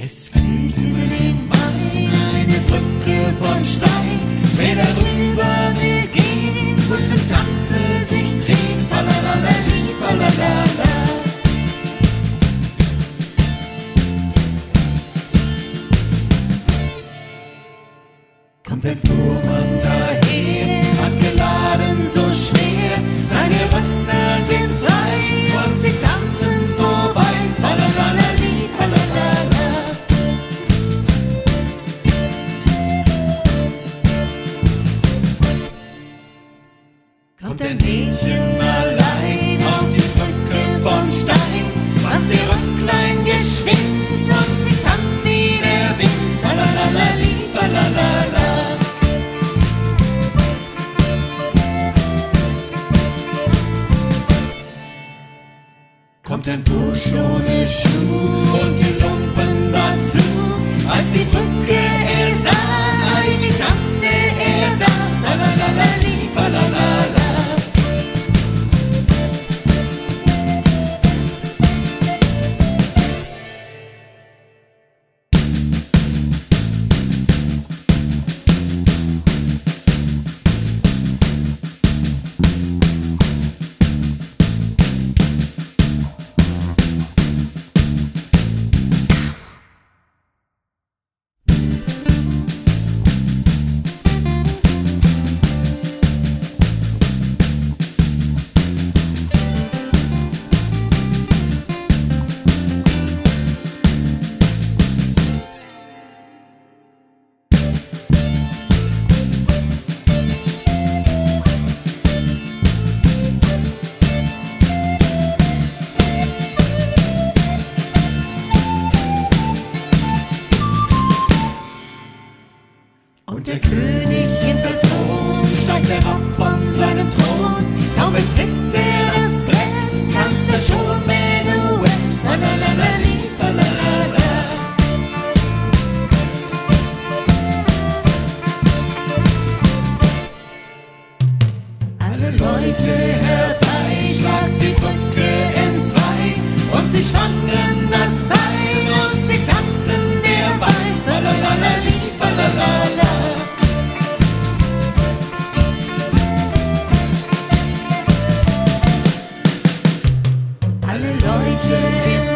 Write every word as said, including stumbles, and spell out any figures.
Es fehlt über dem Main eine Brücke von Stein. Wer darüber will gehen, muss im Tanze sich drehen. Falalalali, falalala. Kommt ein Fuhrmann daher, hat geladen so schwer. Seine Rösser sind drei und sie tanzen vorbei. Falalalali, falalala. Kommt ein Mädchen allein auf die Brücke von Stein, was ihr Röcklein geschwingt und sie tanzt wie der Wind. Falalalali, falalala. Kommt ein Bursch ohne Schuh und die Lumpen dazu, als die Brücke er sah, ei, wie tanzte er da, falalalali, falalala. Und der König in Person steigt herab von seinem Thron. Kaum betritt er das Brett, tanzt er schon Menuett. Falalalali, falalala. Alle Leute herbei, schlagt die Brücke entzwei und sie schwanken das Bein und sie tanzten derweil. Falalalali, falalala. Alle Leute im